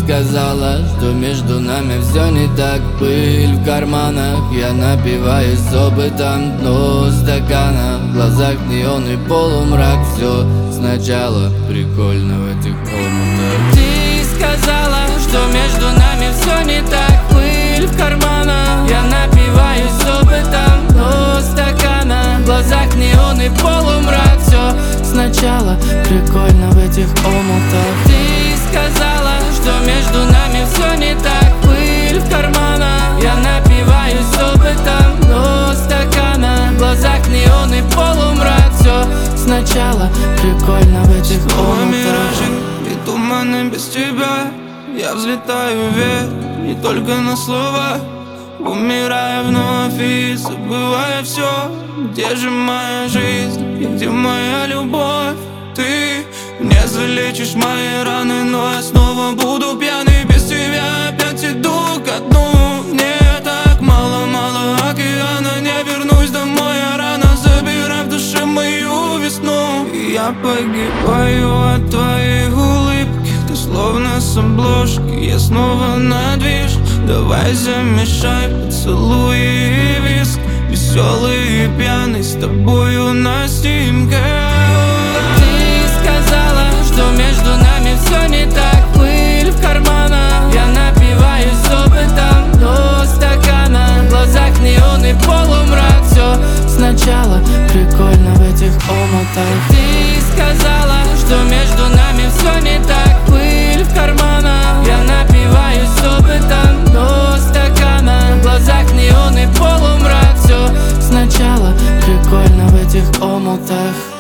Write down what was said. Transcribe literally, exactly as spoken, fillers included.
сказала, что между нами все не так. Пыль в карманах, я напиваюсь с опытом дно стакана. В глазах неон и полумрак, все сначала прикольно в этих омутах. Ты сказала, что между нами все не так. Пыль в карманах, я напиваюсь с опытом дно стакана. В глазах неон и полумрак, все сначала прикольно в этих омутах. Ты сказала, что между нами все не так. Пыль в карманах, я напиваюсь с опытом дно стакана. В глазах неон и полумрак, все сначала прикольно в этих омутах. Миражи и туманы без тебя. Я взлетаю вверх, не только на слова. Умирая вновь и забывая все. Где же моя жизнь и где моя любовь? Ты не залечишь мои раны, но я снова буду пьяный без тебя. Опять иду ко дну. Мне так мало-мало океана. Не вернусь домой, я рано. Забирай в душе мою весну. И я погибаю от твоей улыбки. Ты словно с обложки, я снова на движ. Давай замешай поцелуи и виск. Веселый и пьяный с тобою на снимке. Ты сказала, что между нами все не так. Пыль в карманах, я напиваюсь с опытом дно стакана. В глазах неон и полумрак, все сначала прикольно в этих омутах. Ты сказала, что между нами все не так. Пыль в карманах, я напиваюсь с опытом дно стакана. В глазах неон и полумрак, все сначала прикольно в этих омутах.